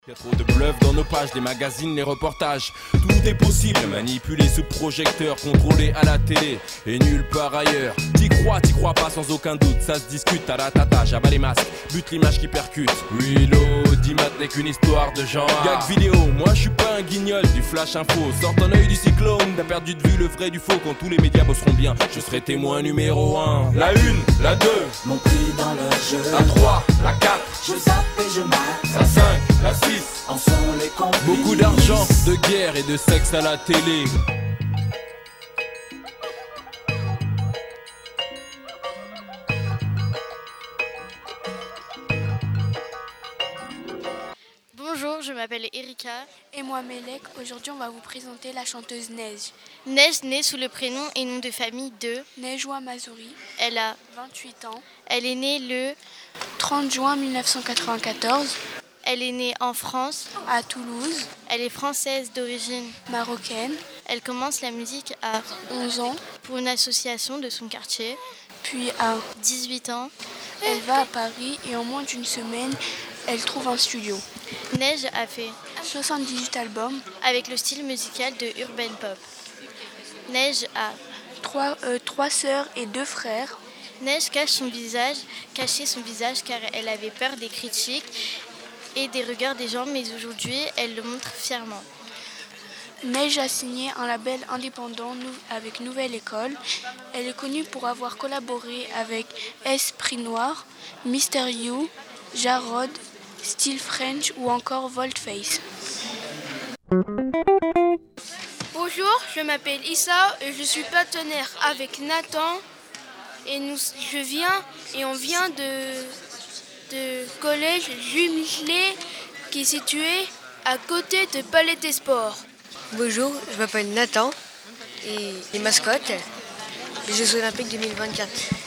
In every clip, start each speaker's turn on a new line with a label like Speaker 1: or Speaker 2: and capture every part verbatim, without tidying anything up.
Speaker 1: Y'a trop de bluff dans nos pages, les magazines, les reportages. Tout est possible, manipulé sous projecteur, contrôlé à la télé et nulle part ailleurs. T'y crois, t'y crois pas sans aucun doute, ça se discute à la tata, j'abats les masques, bute l'image qui percute. Willow, Dimat n'est qu'une histoire de genre. Gag vidéo, moi je suis pas un guignol du flash info. Sors ton œil du cyclone, t'as perdu de vue le vrai du faux. Quand tous les médias bosseront bien, je serai témoin numéro un. La une, la deux,
Speaker 2: mon prix dans leur jeu.
Speaker 1: La trois, la quatre,
Speaker 2: je zappe et je mate.
Speaker 1: La cinq, la six,
Speaker 2: en sont les complices.
Speaker 1: Beaucoup d'argent, de guerre et de sexe à la télé.
Speaker 3: Bonjour, je m'appelle Erika.
Speaker 4: Et moi Mélek. Aujourd'hui on va vous présenter la chanteuse Neige.
Speaker 3: Neige naît sous le prénom et nom de famille de
Speaker 4: Nejwa Mazouri.
Speaker 3: Elle a
Speaker 4: vingt-huit ans.
Speaker 3: Elle est née le
Speaker 4: trente juin mille neuf cent quatre-vingt-quatorze.
Speaker 3: Elle est née en France,
Speaker 4: à Toulouse.
Speaker 3: Elle est française d'origine
Speaker 4: marocaine.
Speaker 3: Elle commence la musique à
Speaker 4: onze ans
Speaker 3: pour une association de son quartier.
Speaker 4: Puis à
Speaker 3: dix-huit ans,
Speaker 4: elle va à Paris et en moins d'une semaine, elle trouve un studio.
Speaker 3: Neige a fait
Speaker 4: soixante-dix-huit albums
Speaker 3: avec le style musical de urban pop. Neige a
Speaker 4: trois, euh, trois sœurs et deux frères.
Speaker 3: Neige cache son visage, cachait son visage car elle avait peur des critiques et des regards des gens, mais aujourd'hui, elle le montre fièrement.
Speaker 4: Neige a signé un label indépendant avec Nouvelle École. Elle est connue pour avoir collaboré avec Esprit Noir, Mister You, Jarod, Style French ou encore Voltface.
Speaker 5: Bonjour, je m'appelle Issa et je suis partenaire avec Nathan. Et nous, je viens et on vient de, de collège Jules Michelet qui est situé à côté de Palais des Sports.
Speaker 6: Bonjour, je m'appelle Nathan et les mascottes des Jeux Olympiques deux mille vingt-quatre.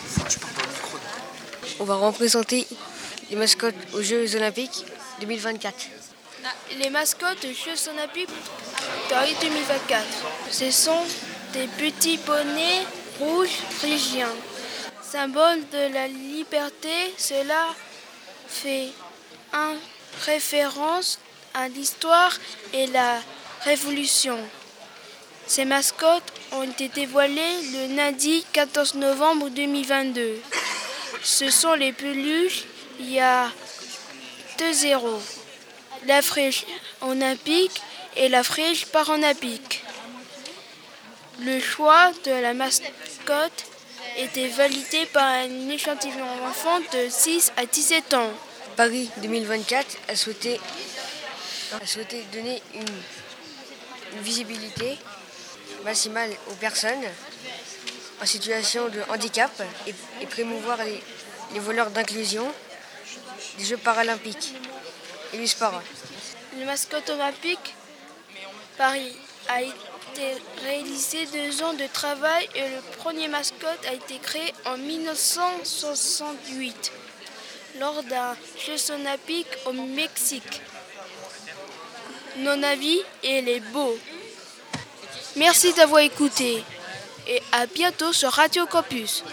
Speaker 6: On va représenter les mascottes aux Jeux Olympiques deux mille vingt-quatre.
Speaker 5: Les mascottes des Jeux Olympiques Paris deux mille vingt-quatre, ce sont des petits bonnets rouges phrygiens. Symbole de la liberté, cela fait un référence à l'histoire et la Révolution. Ces mascottes ont été dévoilées le lundi quatorze novembre deux mille vingt-deux. Ce sont les peluches, il y a deux zéros. La friche olympique et la friche paralympique. Le choix de la mascotte était validé par un échantillon d'enfants de six à dix-sept ans.
Speaker 6: Paris deux mille vingt-quatre a souhaité, a souhaité donner une, une visibilité maximale aux personnes en situation de handicap et, et promouvoir les, les valeurs d'inclusion des Jeux paralympiques et du sport.
Speaker 5: Le mascotte olympique Paris a été réalisé deux ans de travail et le premier mascotte a été créé en mille neuf cent soixante-huit lors d'un Jeux olympique au Mexique. Mon avis, il est beau. Merci d'avoir écouté et à bientôt sur Radio Campus.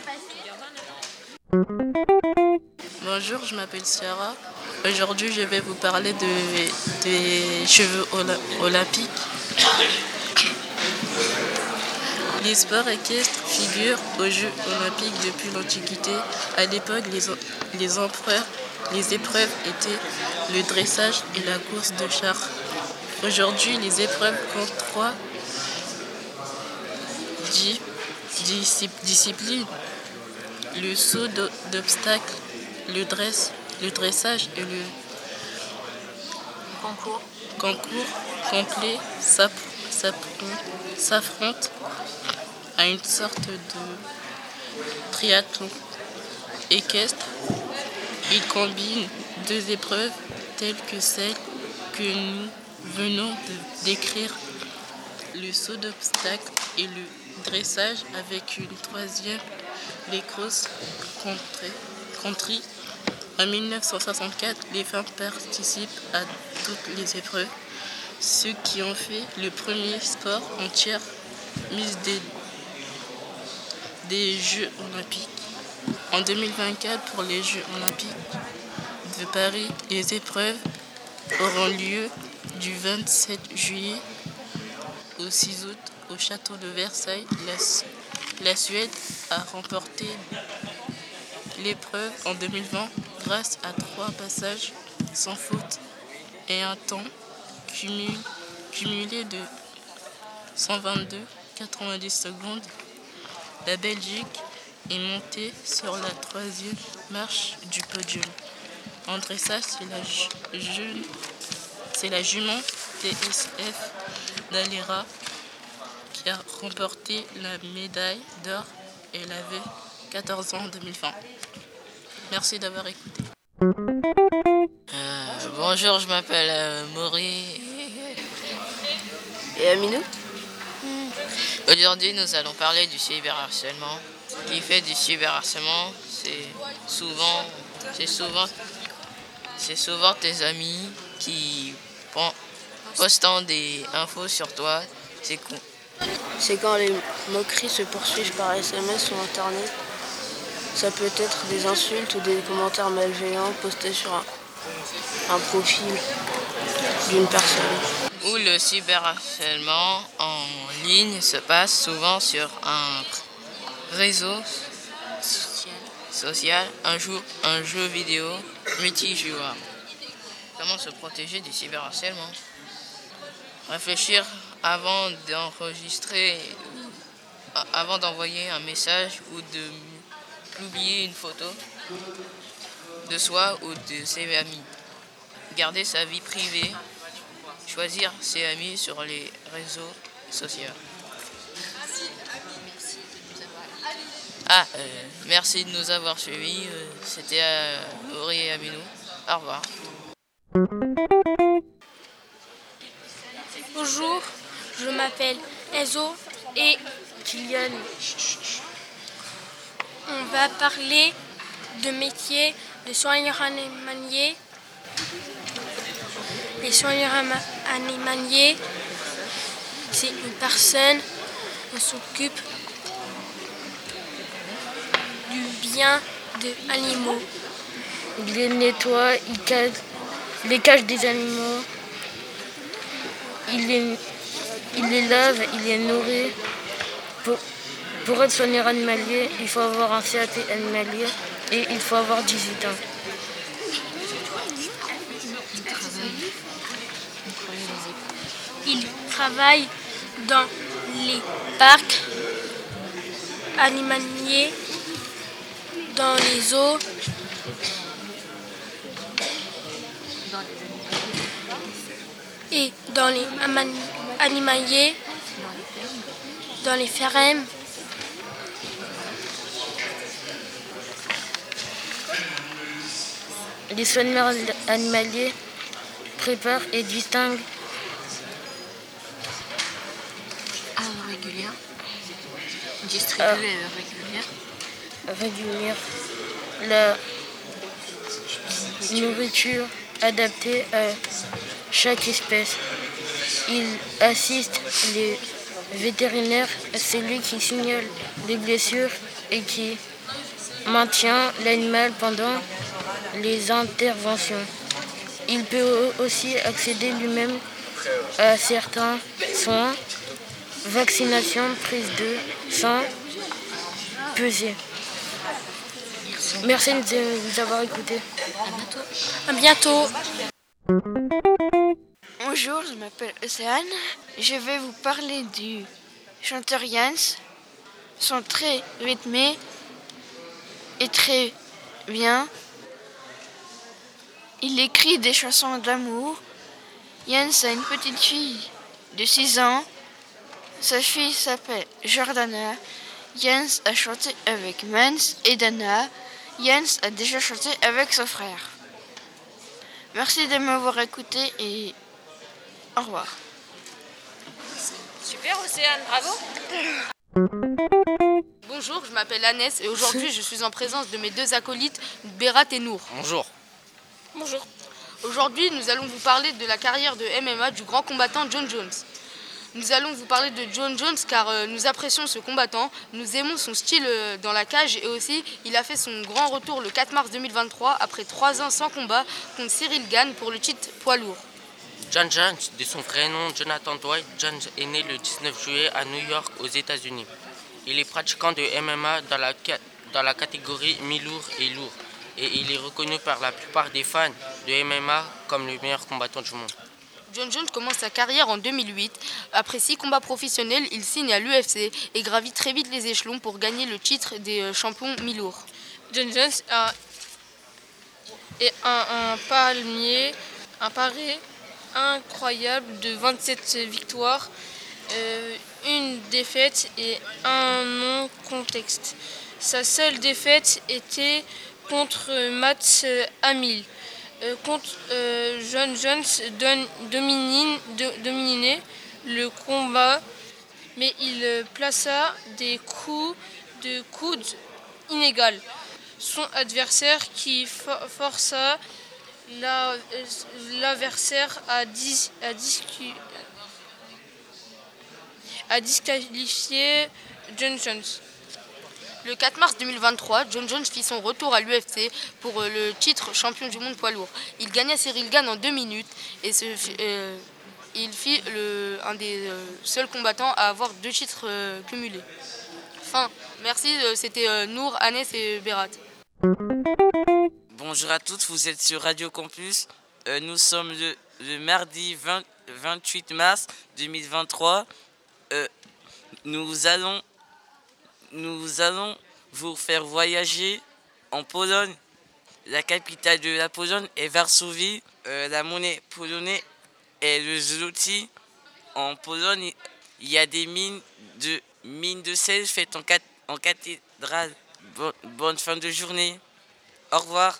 Speaker 7: Bonjour, je m'appelle Ciara. Aujourd'hui, je vais vous parler de, des Jeux olympiques. Les sports équestres figurent aux Jeux olympiques depuis l'Antiquité. À l'époque, les, les empereurs, les épreuves étaient le dressage et la course de chars. Aujourd'hui, les épreuves comptent trois di, di, disciplines. Le saut d'obstacles, le, dress, le dressage et le concours, concours complet s'affrontent à une sorte de triathlon équestre. Il combine deux épreuves telles que celle que nous venons de décrire, le saut d'obstacle et le dressage, avec une troisième, les cross country. En mille neuf cent soixante-quatre, les femmes participent à toutes les épreuves, ce qui en fait le premier sport entier mis des, des Jeux olympiques. En deux mille vingt-quatre, pour les Jeux olympiques de Paris, les épreuves auront lieu du vingt-sept juillet au six août au château de Versailles. La, la Suède a remporté l'épreuve en deux mille vingt grâce à trois passages sans faute et un temps cumul, cumulé de cent vingt-deux virgule quatre-vingt-dix secondes. La Belgique est montée sur la troisième marche du podium. En dressage, c'est la, jeune, c'est la jument T S F d'Alera qui a remporté la médaille d'or. Elle avait quatorze ans en deux mille vingt. Merci d'avoir écouté.
Speaker 8: Euh, bonjour, je m'appelle euh, Maury.
Speaker 9: Et Aminou.
Speaker 8: Aujourd'hui, nous allons parler du cyberharcèlement. Qui fait du cyberharcèlement, c'est souvent, c'est souvent, c'est souvent tes amis qui postent des infos sur toi. C'est con.
Speaker 9: C'est quand les moqueries se poursuivent par S M S ou Internet. Ça peut être des insultes ou des commentaires malveillants postés sur un, un profil d'une personne.
Speaker 8: Où le cyberharcèlement en ligne se passe souvent sur un réseau social, un jeu, un jeu vidéo multijoueur. Comment se protéger du cyberharcèlement? Réfléchir avant d'enregistrer, avant d'envoyer un message ou de publier une photo de soi ou de ses amis. Garder sa vie privée. Choisir ses amis sur les réseaux sociaux. Ah, euh, merci de nous avoir suivis. Euh, C'était euh, Ori et Aminou. Au revoir.
Speaker 5: Bonjour, je m'appelle Enzo et
Speaker 9: Kylian.
Speaker 5: on va parler de métier de soigneur animalier. Les soigneurs animaliers, c'est une personne qui s'occupe du bien des animaux.
Speaker 9: Il les nettoie, il cache, les cache des animaux, il les, il les lave, il les nourrit. Pour, pour être soigneur animalier, il faut avoir un C A T animalier et il faut avoir dix-huit ans.
Speaker 5: Il travaille dans les parcs animaliers, dans les zoos, et dans les animaliers, dans les fermes.
Speaker 9: Les soigneurs animaliers préparent et distinguent
Speaker 8: À l'heure régulière. Distribuer
Speaker 9: Euh.
Speaker 8: à l'heure régulière.
Speaker 9: régulière la nourriture adaptée à chaque espèce. Il assiste les vétérinaires, c'est lui qui signale les blessures et qui maintient l'animal pendant les interventions. Il peut aussi accéder lui-même à certains soins, vaccination, prise de sang, peser. Merci de nous avoir écoutés.
Speaker 5: À bientôt.
Speaker 10: Bonjour, je m'appelle Océane. Je vais vous parler du chanteur Jens. Ils sont très rythmés et très bien. Il écrit des chansons d'amour. Jens a une petite fille de six ans. Sa fille s'appelle Jordana. Jens a chanté avec Mens et Dana. Jens a déjà chanté avec son frère. Merci de m'avoir écouté et au revoir.
Speaker 11: Super Océane, bravo. Bonjour, je m'appelle Annès et aujourd'hui je suis en présence de mes deux acolytes, Berat et Nour.
Speaker 12: Bonjour.
Speaker 11: Bonjour. Aujourd'hui, nous allons vous parler de la carrière de M M A du grand combattant Jon Jones. Nous allons vous parler de Jon Jones car euh, nous apprécions ce combattant, nous aimons son style euh, dans la cage et aussi il a fait son grand retour le quatre mars deux mille vingt-trois après trois ans sans combat contre Cyril Gane pour le titre poids lourd.
Speaker 7: John Jones, de son vrai nom Jonathan Dwight Jones, est né le dix-neuf juillet à New York, aux États-Unis. Il est pratiquant de M M A dans la, dans la catégorie mi-lourd et lourd. Et il est reconnu par la plupart des fans de M M A comme le meilleur combattant du monde.
Speaker 11: John Jones commence sa carrière en deux mille huit. Après six combats professionnels, il signe à l'U F C et gravit très vite les échelons pour gagner le titre des champions mi-lourds.
Speaker 9: John Jones a, est un, un palmier, un pari incroyable de vingt-sept victoires, euh, une défaite et un non-contexte. Sa seule défaite était contre Matt Hamill. Euh, contre euh, John Jones don, domine, do, dominait le combat, mais il euh, plaça des coups de coude inégaux. Son adversaire qui for, força la, euh, l'adversaire à, dis, à, discu, à disqualifier John Jones.
Speaker 11: Le quatre mars deux mille vingt-trois, John Jones fit son retour à l'U F C pour le titre champion du monde poids lourd. Il gagna Cyril Gane en deux minutes et ce, euh, il fit le, un des euh, seuls combattants à avoir deux titres euh, cumulés. Fin. Merci, euh, c'était euh, Nour, Agnès et Berat.
Speaker 12: Bonjour à toutes, vous êtes sur Radio Campus. Euh, nous sommes le, le mardi vingt, vingt-huit mars deux mille vingt-trois. Euh, nous allons... Nous allons vous faire voyager en Pologne. La capitale de la Pologne est Varsovie. Euh, la monnaie polonaise est le zloty. En Pologne, il y a des mines de, mines de sel faites en, cat, en cathédrale. Bon, bonne fin de journée. Au revoir.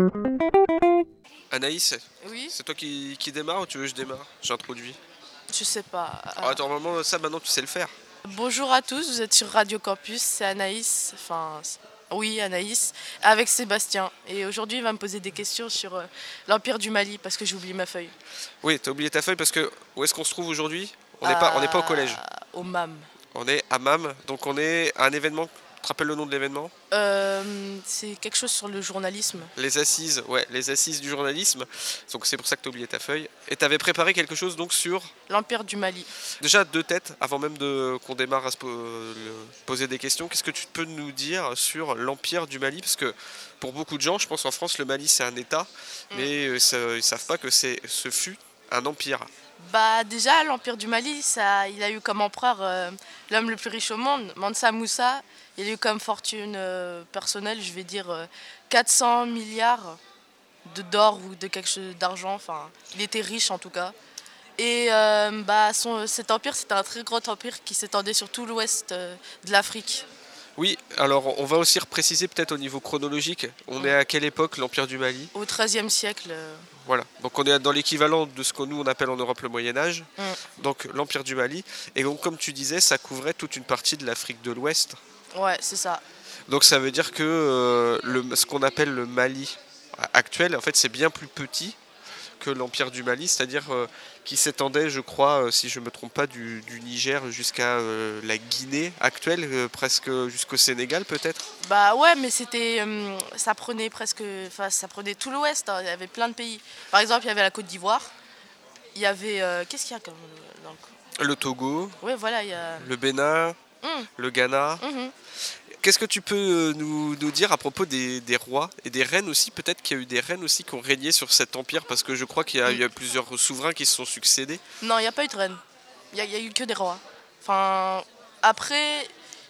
Speaker 13: Anaïs,
Speaker 14: oui,
Speaker 13: c'est toi qui, qui démarre ou tu veux que je démarre? J'introduis.
Speaker 14: Je sais pas.
Speaker 13: Oh, attends, maman, ça maintenant tu sais le faire.
Speaker 14: Bonjour à tous, vous êtes sur Radio Campus, c'est Anaïs, enfin oui Anaïs, avec Sébastien. Et aujourd'hui il va me poser des questions sur euh, l'Empire du Mali parce que j'ai oublié ma feuille.
Speaker 13: Oui, t'as oublié ta feuille parce que où est-ce qu'on se trouve aujourd'hui? On n'est pas, on n'est pas au collège.
Speaker 14: Au M A M.
Speaker 13: On est à M A M, donc on est à un événement. Tu te rappelles le nom de l'événement?
Speaker 14: euh, C'est quelque chose sur le journalisme.
Speaker 13: Les assises, ouais, les assises du journalisme. Donc c'est pour ça que tu as oublié ta feuille. Et tu avais préparé quelque chose donc sur
Speaker 14: l'Empire du Mali.
Speaker 13: Déjà deux têtes, avant même de, qu'on démarre à se po- le, poser des questions. Qu'est-ce que tu peux nous dire sur l'Empire du Mali? Parce que pour beaucoup de gens, je pense en France, le Mali c'est un État, mm. mais euh, ça, ils ne savent pas que c'est, ce fut un empire.
Speaker 14: Bah déjà l'Empire du Mali, ça, il a eu comme empereur euh, l'homme le plus riche au monde, Mansa Moussa. Il a eu comme fortune euh, personnelle, je vais dire euh, quatre cents milliards de d'or ou de quelque chose d'argent. Enfin, il était riche en tout cas. Et euh, bah, son, cet empire, c'était un très grand empire qui s'étendait sur tout l'ouest euh, de l'Afrique.
Speaker 13: Oui, alors on va aussi repréciser peut-être au niveau chronologique. On mmh. est à quelle époque l'Empire du Mali?
Speaker 14: Au treizième siècle. Euh...
Speaker 13: Voilà, donc on est dans l'équivalent de ce que nous on appelle en Europe le Moyen-Âge. Mmh. Donc l'Empire du Mali. Et donc comme tu disais, ça couvrait toute une partie de l'Afrique de l'Ouest.
Speaker 14: Ouais, c'est ça.
Speaker 13: Donc ça veut dire que euh, le, ce qu'on appelle le Mali actuel, en fait, c'est bien plus petit que l'Empire du Mali, c'est-à-dire euh, qui s'étendait, je crois, euh, si je ne me trompe pas, du, du Niger jusqu'à euh, la Guinée actuelle, euh, presque jusqu'au Sénégal peut-être.
Speaker 14: Bah ouais, mais c'était, euh, ça prenait presque, enfin ça prenait tout l'Ouest. Hein, il y avait plein de pays. Par exemple, il y avait la Côte d'Ivoire. Il y avait, euh, qu'est-ce qu'il y a comme donc...
Speaker 13: Le Togo.
Speaker 14: Ouais, voilà, il y a.
Speaker 13: Le Bénin. Mmh. Le Ghana.
Speaker 14: Mmh.
Speaker 13: Qu'est-ce que tu peux nous, nous dire à propos des, des rois et des reines aussi? Peut-être qu'il y a eu des reines aussi qui ont régné sur cet empire, parce que je crois qu'il y a, mmh. il y a plusieurs souverains qui se sont succédés.
Speaker 14: Non, il n'y a pas eu de reine. Il n'y a, a eu que des rois. Enfin, après,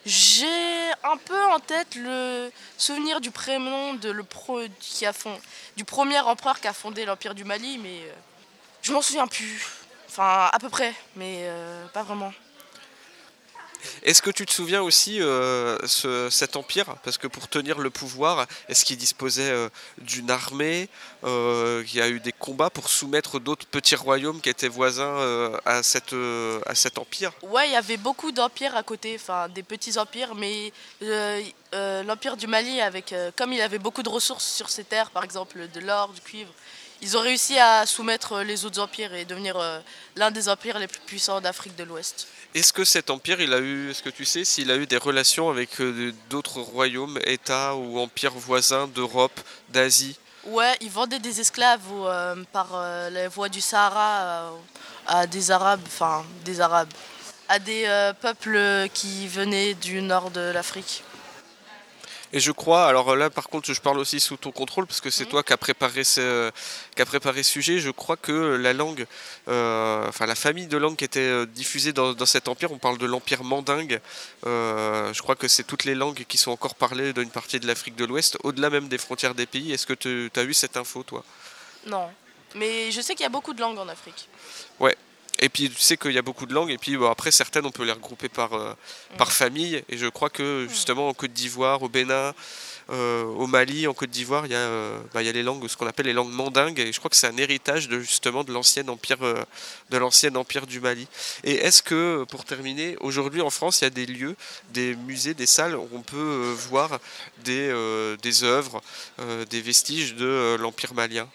Speaker 14: j'ai un peu en tête le souvenir du prénom de le pro, qui a fond, du premier empereur qui a fondé l'Empire du Mali, mais euh, je m'en souviens plus. Enfin, à peu près, mais euh, pas vraiment.
Speaker 13: Est-ce que tu te souviens aussi euh, ce, cet empire? Parce que pour tenir le pouvoir, est-ce qu'il disposait euh, d'une armée? euh, Il y a eu des combats pour soumettre d'autres petits royaumes qui étaient voisins euh, à, cette, euh, à cet empire?
Speaker 14: Ouais, il y avait beaucoup d'empires à côté, enfin des petits empires, mais euh, euh, l'empire du Mali, avec, euh, comme il avait beaucoup de ressources sur ses terres, par exemple de l'or, du cuivre, ils ont réussi à soumettre les autres empires et devenir euh, l'un des empires les plus puissants d'Afrique de l'Ouest.
Speaker 13: Est-ce que cet empire, il a eu, est-ce que tu sais s'il a eu des relations avec euh, d'autres royaumes, États ou empires voisins d'Europe, d'Asie?
Speaker 14: Ouais, ils vendaient des esclaves ou, euh, par euh, les voies du Sahara euh, à des Arabes, enfin des Arabes, à des euh, peuples qui venaient du nord de l'Afrique.
Speaker 13: Et je crois, alors là par contre je parle aussi sous ton contrôle parce que c'est
Speaker 14: Mmh.
Speaker 13: toi qui as préparé ce, qui a préparé ce sujet, je crois que la langue, euh, enfin la famille de langues qui était euh, diffusée dans, dans cet empire, on parle de l'empire mandingue, euh, je crois que c'est toutes les langues qui sont encore parlées d'une partie de l'Afrique de l'Ouest, au-delà même des frontières des pays. Est-ce que tu as eu cette info toi?
Speaker 14: Non, mais je sais qu'il y a beaucoup de langues en Afrique.
Speaker 13: Ouais. Et puis tu sais qu'il y a beaucoup de langues, et puis bon, après certaines on peut les regrouper par, euh, mmh. par famille, et je crois que justement en Côte d'Ivoire, au Bénin, euh, au Mali, en Côte d'Ivoire, il y a, euh, bah, il y a les langues, ce qu'on appelle les langues mandingues, et je crois que c'est un héritage de justement de l'ancien empire, euh, de l'ancien empire du Mali. Et est-ce que, pour terminer, aujourd'hui en France il y a des lieux, des musées, des salles où on peut euh, voir des, euh, des œuvres, euh, des vestiges de euh, l'empire malien?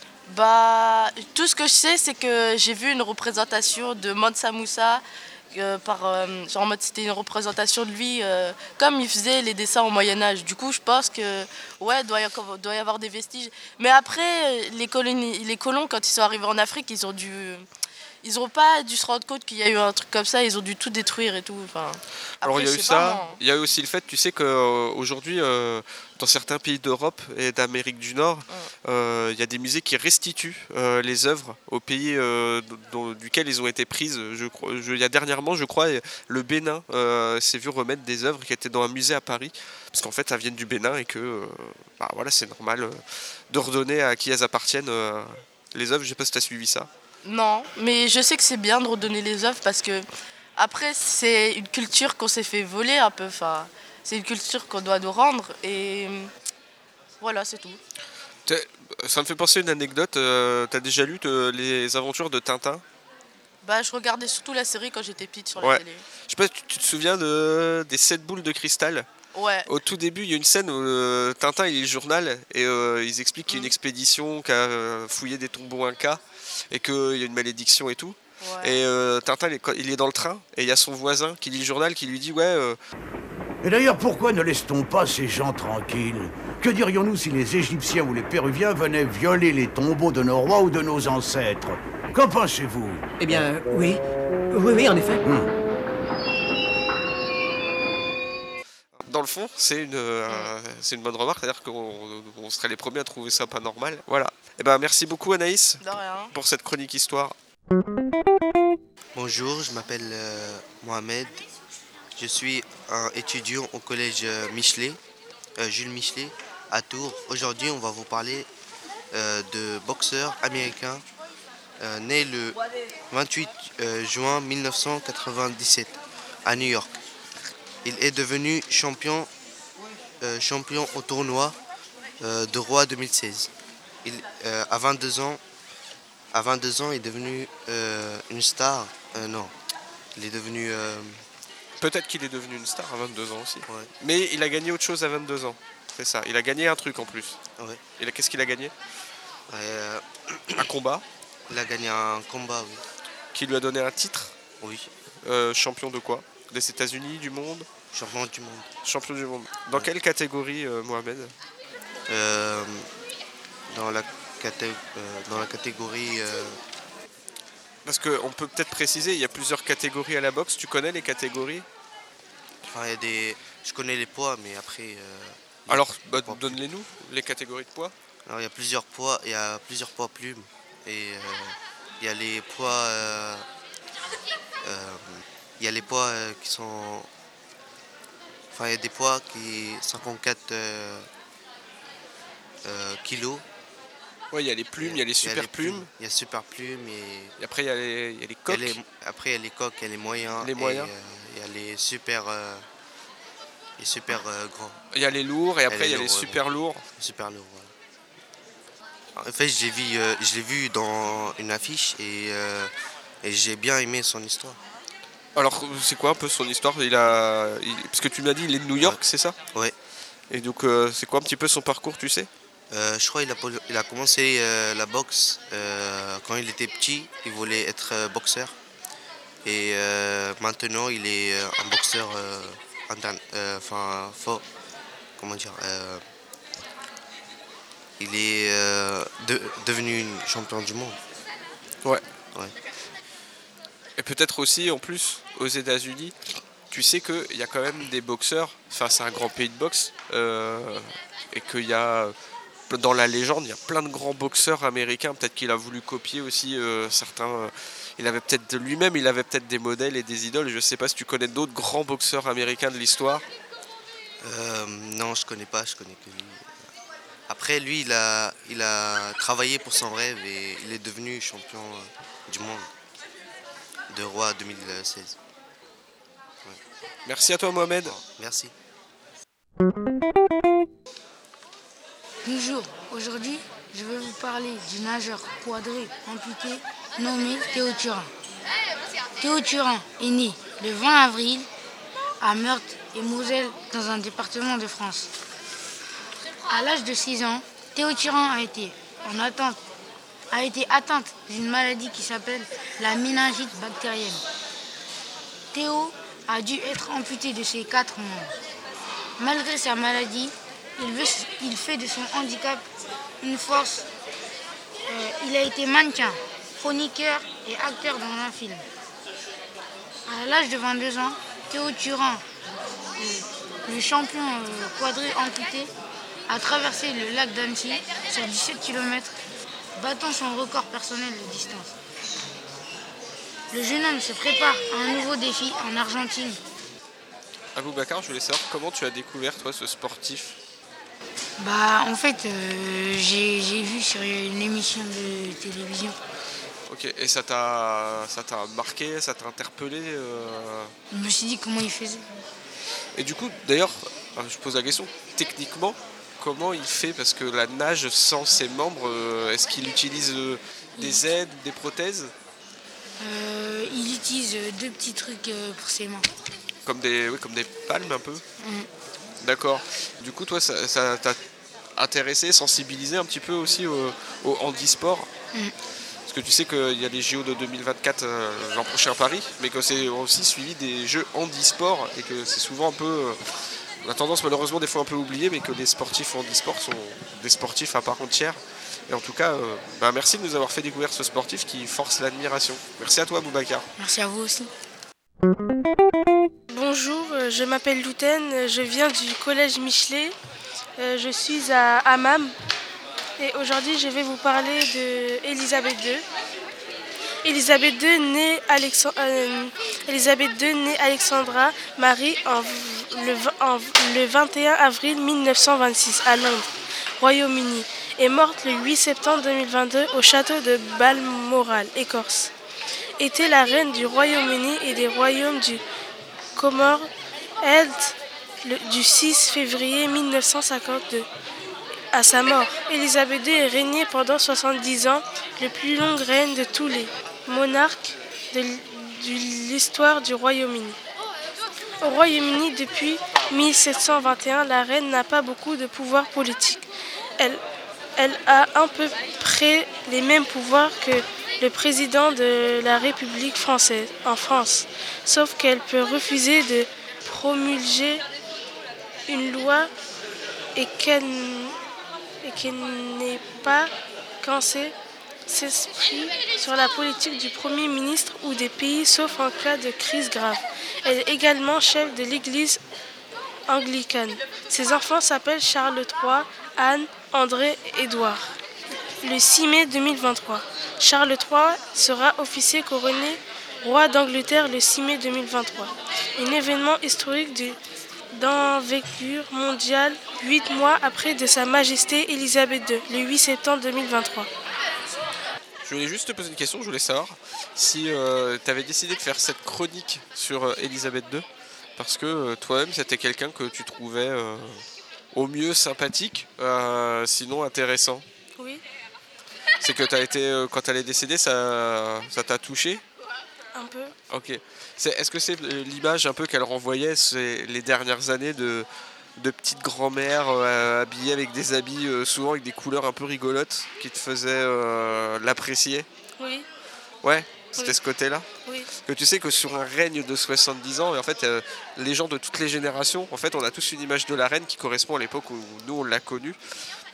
Speaker 14: Bah, tout ce que je sais, c'est que j'ai vu une représentation de Mansa Moussa, euh, par, euh, genre en mode c'était une représentation de lui, euh, comme il faisait les dessins au Moyen-Âge. Du coup, je pense que, ouais, doit y avoir, doit y avoir des vestiges. Mais après, les, colonies, les colons, quand ils sont arrivés en Afrique, ils ont dû... Ils n'ont pas dû se rendre compte qu'il y a eu un truc comme ça, ils ont dû tout détruire et tout. Enfin,
Speaker 13: alors
Speaker 14: après,
Speaker 13: il y a eu ça, il y a eu aussi le fait, tu sais qu'aujourd'hui, euh, dans certains pays d'Europe et d'Amérique du Nord, il euh, y a des musées qui restituent euh, les œuvres aux pays euh, dont, duquel ils ont été prises. Je crois, je, il y a dernièrement, je crois, le Bénin euh, s'est vu remettre des œuvres qui étaient dans un musée à Paris, parce qu'en fait, elles viennent du Bénin et que euh, bah, voilà, c'est normal euh, de redonner à qui elles appartiennent euh, les œuvres. Je ne sais pas si tu as suivi ça.
Speaker 14: Non, mais je sais que c'est bien de redonner les œuvres parce que après c'est une culture qu'on s'est fait voler un peu, enfin c'est une culture qu'on doit nous rendre et voilà, c'est tout.
Speaker 13: Ça me fait penser à une anecdote, euh, t'as déjà lu te, les aventures de Tintin?
Speaker 14: Bah je regardais surtout la série quand j'étais petite sur la
Speaker 13: ouais.
Speaker 14: télé.
Speaker 13: Je sais pas, tu, tu te souviens de, des sept boules de cristal?
Speaker 14: Ouais.
Speaker 13: Au tout début, il y a une scène où euh, Tintin il lit le journal et euh, ils expliquent qu'il y a une expédition qui a euh, fouillé des tombeaux incas et qu'il y a une malédiction et tout. Ouais. Et euh, Tintin il est, il est dans le train et il y a son voisin qui lit le journal qui lui dit ouais... Euh...
Speaker 15: Et d'ailleurs, pourquoi ne laisse-t-on pas ces gens tranquilles? Que dirions-nous si les Égyptiens ou les Péruviens venaient violer les tombeaux de nos rois ou de nos ancêtres? Qu'en pensez-vous?
Speaker 16: Eh bien, oui. Oui, oui, en effet. Hum.
Speaker 13: Dans le fond, c'est une, euh, c'est une bonne remarque, c'est-à-dire qu'on on serait les premiers à trouver ça pas normal. Voilà. Et ben, merci beaucoup Anaïs
Speaker 14: de rien.
Speaker 13: Pour cette chronique histoire.
Speaker 17: Bonjour, je m'appelle euh, Mohamed. Je suis un étudiant au collège Michelet, euh, Jules Michelet, à Tours. Aujourd'hui, on va vous parler euh, de boxeur américain euh, né le vingt-huit juin mille neuf cent quatre-vingt-dix-sept à New York. Il est devenu champion, euh, champion au tournoi euh, de Roi deux mille seize. Il, euh, à vingt-deux ans, à vingt-deux ans, il est devenu euh, une star. Euh, non, il est devenu. Euh...
Speaker 13: Peut-être qu'il est devenu une star à vingt-deux ans aussi.
Speaker 17: Ouais.
Speaker 13: Mais il a gagné autre chose à vingt-deux ans. C'est ça. Il a gagné un truc en plus.
Speaker 17: Ouais.
Speaker 13: Et qu'est-ce qu'il a gagné?
Speaker 17: euh...
Speaker 13: Un combat.
Speaker 17: Il a gagné un combat, oui.
Speaker 13: Qui lui a donné un titre?
Speaker 17: Oui.
Speaker 13: Euh, champion de quoi? Des États-Unis, du monde?
Speaker 17: Champion du monde.
Speaker 13: Champion du monde. Dans ouais. quelle catégorie, euh, Mohamed?
Speaker 17: euh, dans, la caté euh, dans la catégorie... Euh...
Speaker 13: Parce qu'on peut peut-être préciser, il y a plusieurs catégories à la boxe. Tu connais les catégories?
Speaker 17: Enfin, il y a des... Je connais les poids, mais après... Euh,
Speaker 13: Alors, bah, donne-les-nous, les catégories de poids.
Speaker 17: Alors, il y a plusieurs poids, il y a plusieurs poids plumes. Et euh, il y a les poids... Euh, euh, il y a les poids euh, qui sont... Enfin, il y a des poids qui... cinquante-quatre euh, euh, kilos.
Speaker 13: Oui, il y a les plumes, il y a les super
Speaker 17: il y a les
Speaker 13: plumes.
Speaker 17: plumes. Il y a super plumes et...
Speaker 13: et après, il y a les, il y a les coques.
Speaker 17: Il y a les, après, il y a les coques, il y a les moyens.
Speaker 13: Les moyens.
Speaker 17: Et, euh, il y a les super... Euh, les super euh, grands.
Speaker 13: Il y a les lourds et après, il y a les, il y a les super ouais. lourds.
Speaker 17: Super lourds, voilà. En fait, je l'ai vu, euh, je l'ai vu dans une affiche et, euh, et j'ai bien aimé son histoire.
Speaker 13: Alors, c'est quoi un peu son histoire? Il a, il, parce que tu m'as dit, il est de New York, ouais. C'est ça?
Speaker 17: Ouais.
Speaker 13: Et donc, euh, c'est quoi un petit peu son parcours, tu sais?
Speaker 17: euh, Je crois qu'il a, il a commencé euh, la boxe euh, quand il était petit. Il voulait être euh, boxeur. Et euh, maintenant, il est euh, un boxeur, euh, enfin, euh, fort. Comment dire euh, il est euh, de- devenu champion du monde.
Speaker 13: Ouais.
Speaker 17: Ouais.
Speaker 13: Et peut-être aussi, en plus, aux États-Unis, tu sais qu'il y a quand même des boxeurs, enfin c'est un grand pays de boxe, euh, et qu'il y a, dans la légende, il y a plein de grands boxeurs américains, peut-être qu'il a voulu copier aussi euh, certains, euh, il avait peut-être lui-même, il avait peut-être des modèles et des idoles, je ne sais pas si tu connais d'autres grands boxeurs américains de l'histoire.
Speaker 17: Euh, non, je connais pas, je connais que lui. Après, lui, il a, il a travaillé pour son rêve et il est devenu champion euh, du monde de roi deux mille seize. Ouais.
Speaker 13: Merci à toi Mohamed.
Speaker 17: Merci.
Speaker 18: Bonjour, aujourd'hui je vais vous parler du nageur quadri amputé nommé Théo Turin. Théo Turin est né le vingt avril à Meurthe et Moselle dans un département de France. À l'âge de six ans, Théo Turin a été, en attente, a été atteinte d'une maladie qui s'appelle la méningite bactérienne. Théo a dû être amputé de ses quatre membres. Malgré sa maladie, il, veut, il fait de son handicap une force. Euh, il a été mannequin, chroniqueur et acteur dans un film. À l'âge de vingt-deux ans, Théo Turin, le, le champion euh, quadri amputé, a traversé le lac d'Annecy sur dix-sept kilomètres, battant son record personnel de distance. Le jeune homme se prépare à un nouveau défi en Argentine.
Speaker 13: Aboubacar, je voulais savoir comment tu as découvert toi ce sportif.
Speaker 18: Bah en fait euh, j'ai, j'ai vu sur une émission de télévision.
Speaker 13: Ok, et ça t'a ça t'a marqué, ça t'a interpellé euh...
Speaker 18: Je me suis dit comment il faisait.
Speaker 13: Et du coup, d'ailleurs, je pose la question, techniquement, comment il fait? Parce que la nage sans ses membres, euh, est-ce qu'il utilise euh, des aides, des prothèses?
Speaker 18: euh, Il utilise deux petits trucs euh, pour ses mains.
Speaker 13: Comme des, oui, comme des palmes un peu.
Speaker 18: Mmh.
Speaker 13: D'accord. Du coup, toi, ça, ça t'a intéressé, sensibilisé un petit peu aussi au, au handisport.
Speaker 18: Mmh.
Speaker 13: Parce que tu sais qu'il y a les J O de deux mille vingt-quatre euh, l'an prochain à Paris, mais que c'est aussi suivi des Jeux handisport et que c'est souvent un peu... Euh, on a tendance malheureusement des fois un peu oublié, mais que les sportifs handisport sont des sportifs à part entière. Et en tout cas, euh, bah merci de nous avoir fait découvrir ce sportif qui force l'admiration. Merci à toi, Aboubacar.
Speaker 18: Merci à vous aussi.
Speaker 19: Bonjour, je m'appelle Louten, je viens du collège Michelet, je suis à Hammam et aujourd'hui je vais vous parler d'Élisabeth deux. Élisabeth deux, née, Alexand... euh, Élisabeth deux, née Alexandra Marie en, le, en, le vingt et un avril mille neuf cent vingt-six à Londres, Royaume-Uni, est morte le huit septembre deux mille vingt-deux au château de Balmoral, Écosse. Était la reine du Royaume-Uni et des royaumes du Comores, elle, le, du six février mille neuf cent cinquante-deux. À sa mort, Élisabeth deux est régnée pendant soixante-dix ans, le plus longue reine de tous les monarques de l'histoire du Royaume-Uni. Au Royaume-Uni, depuis mille sept cent vingt et un, la reine n'a pas beaucoup de pouvoir politique. Elle, elle a à peu près les mêmes pouvoirs que le président de la République française en France, sauf qu'elle peut refuser de promulguer une loi et qu'elle, et qu'elle n'est pas censée s'exprimer sur la politique du Premier ministre ou des pays, sauf en cas de crise grave. Elle est également chef de l'Église anglicane. Ses enfants s'appellent Charles trois, Anne, André et Édouard. Le six mai deux mille vingt-trois, Charles trois sera officier couronné roi d'Angleterre le six mai deux mille vingt-trois. Un événement historique de, d'envergure mondiale, huit mois après de Sa Majesté Élisabeth deux, le huit septembre deux mille vingt-trois.
Speaker 13: Je voulais juste te poser une question, je voulais savoir si euh, tu avais décidé de faire cette chronique sur euh, Élisabeth deux, parce que euh, toi-même c'était quelqu'un que tu trouvais euh, au mieux sympathique, euh, sinon intéressant.
Speaker 19: Oui.
Speaker 13: C'est que t'as été, euh, quand elle est décédée, ça, ça t'a touché?
Speaker 19: Un peu.
Speaker 13: Ok. C'est, est-ce que c'est l'image un peu qu'elle renvoyait c'est les dernières années de, de petites grand-mères euh, habillées avec des habits euh, souvent avec des couleurs un peu rigolotes qui te faisaient euh, l'apprécier?
Speaker 19: Oui.
Speaker 13: Ouais, c'était
Speaker 19: oui.
Speaker 13: ce côté-là?
Speaker 19: Oui.
Speaker 13: Que tu sais que sur un règne de soixante-dix ans, et en fait, euh, les gens de toutes les générations, en fait, on a tous une image de la reine qui correspond à l'époque où nous on l'a connue.